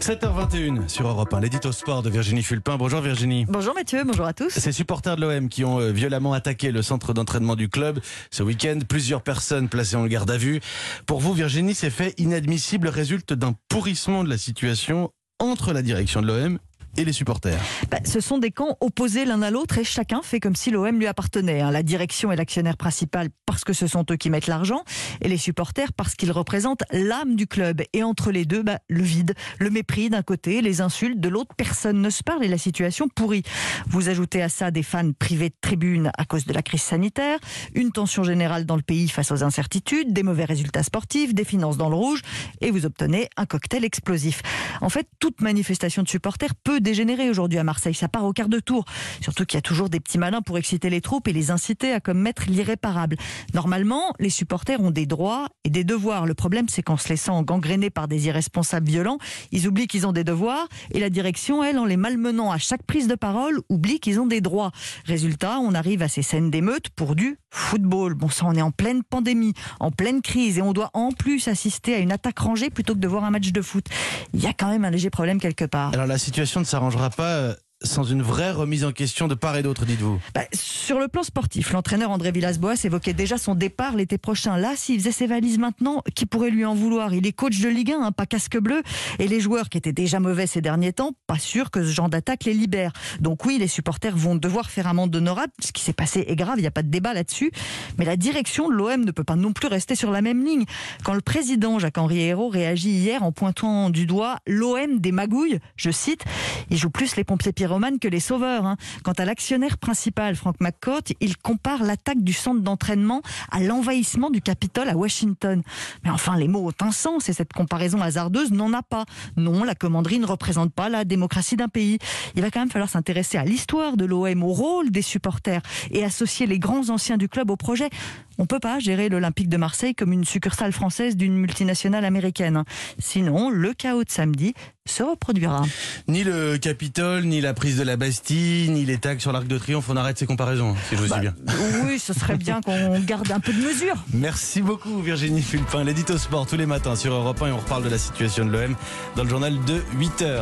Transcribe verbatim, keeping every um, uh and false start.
sept heures vingt et un sur Europe un, l'édito sport de Virginie Fulpin. Bonjour Virginie. Bonjour Mathieu, bonjour à tous. Ces supporters de l'O M qui ont euh, violemment attaqué le centre d'entraînement du club ce week-end, plusieurs personnes placées en garde à vue. Pour vous Virginie, ces faits inadmissibles résultent d'un pourrissement de la situation entre la direction de l'O M et les supporters. Bah, ce sont des camps opposés l'un à l'autre et chacun fait comme si l'O M lui appartenait. Hein. La direction est l'actionnaire principal parce que ce sont eux qui mettent l'argent et les supporters parce qu'ils représentent l'âme du club. Et entre les deux, bah, le vide, le mépris d'un côté, les insultes de l'autre, personne ne se parle et la situation pourrit. Vous ajoutez à ça des fans privés de tribunes à cause de la crise sanitaire, une tension générale dans le pays face aux incertitudes, des mauvais résultats sportifs, des finances dans le rouge et vous obtenez un cocktail explosif. En fait, toute manifestation de supporters peut dégénérer aujourd'hui à Marseille. Ça part au quart de tour. Surtout qu'il y a toujours des petits malins pour exciter les troupes et les inciter à commettre l'irréparable. Normalement, les supporters ont des droits et des devoirs. Le problème, c'est qu'en se laissant gangréner par des irresponsables violents, ils oublient qu'ils ont des devoirs et la direction, elle, en les malmenant à chaque prise de parole, oublie qu'ils ont des droits. Résultat, on arrive à ces scènes d'émeutes pour du football. Bon, ça, on est en pleine pandémie, en pleine crise et on doit en plus assister à une attaque rangée plutôt que de voir un match de foot. Il y a quand même un léger problème quelque part. Alors la situation ne s'arrangera pas sans une vraie remise en question de part et d'autre, dites-vous. Bah, sur le plan sportif, l'entraîneur André Villas-Boas évoquait déjà son départ l'été prochain. Là, s'il faisait ses valises maintenant, qui pourrait lui en vouloir? Il est coach de Ligue un, hein, pas casque bleu. Et les joueurs qui étaient déjà mauvais ces derniers temps, pas sûr que ce genre d'attaque les libère. Donc oui, les supporters vont devoir faire amende honorable. Ce qui s'est passé est grave, il n'y a pas de débat là-dessus. Mais la direction de l'O M ne peut pas non plus rester sur la même ligne. Quand le président Jacques-Henri Hérault réagit hier en pointant du doigt l'O M des magouilles, je cite, il joue plus les pompiers pyromanes que les sauveurs. Hein. Quant à l'actionnaire principal, Frank McCourt, il compare l'attaque du centre d'entraînement à l'envahissement du Capitole à Washington. Mais enfin, les mots ont un sens et cette comparaison hasardeuse n'en a pas. Non, la commanderie ne représente pas la démocratie d'un pays. Il va quand même falloir s'intéresser à l'histoire de l'O M, au rôle des supporters et associer les grands anciens du club au projet. On ne peut pas gérer l'Olympique de Marseille comme une succursale française d'une multinationale américaine. Sinon, le chaos de samedi se reproduira. Ni le Capitole, ni la prise de la Bastille, ni les tags sur l'Arc de Triomphe, on arrête ces comparaisons, si je vous bah, suis bien. Oui, ce serait bien qu'on garde un peu de mesure. Merci beaucoup Virginie Fulpin, l'édito sport tous les matins sur Europe un et on reparle de la situation de l'O M dans le journal de huit heures.